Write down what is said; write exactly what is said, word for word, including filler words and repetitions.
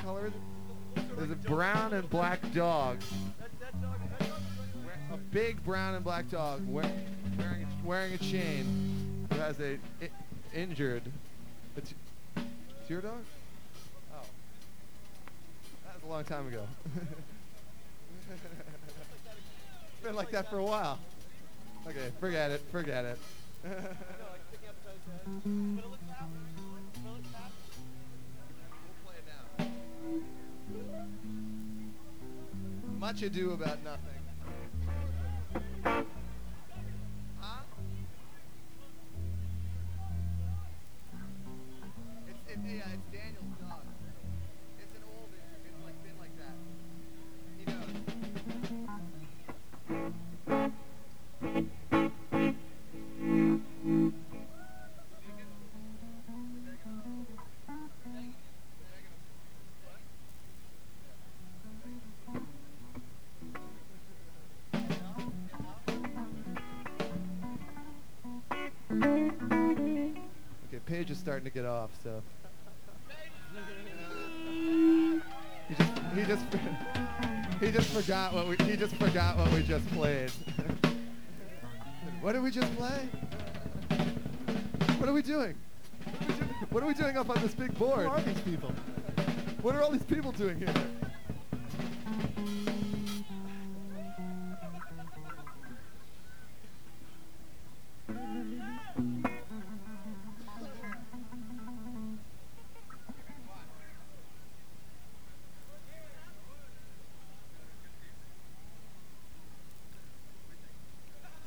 color is it? There's a brown and black dog. A big brown and black dog wear, wearing, a, wearing a chain who has a I- injured. It's, it's your dog? Oh. That was a long time ago. It's been like that for a while. Okay, forget it, forget it. Much ado about nothing. Huh? It's, it, yeah, it's Daniel's dog. It's an old, it's like been like that. He knows. Okay, Paige is starting to get off, so. He just, he just, he just forgot what we, he just forgot what we just played. What did we just play? What are we doing? What are we doing up on this big board? Who are these people? What are all these people doing here?